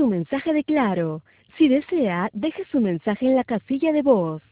su mensaje de Claro. Si desea, deje su mensaje en la casilla de voz.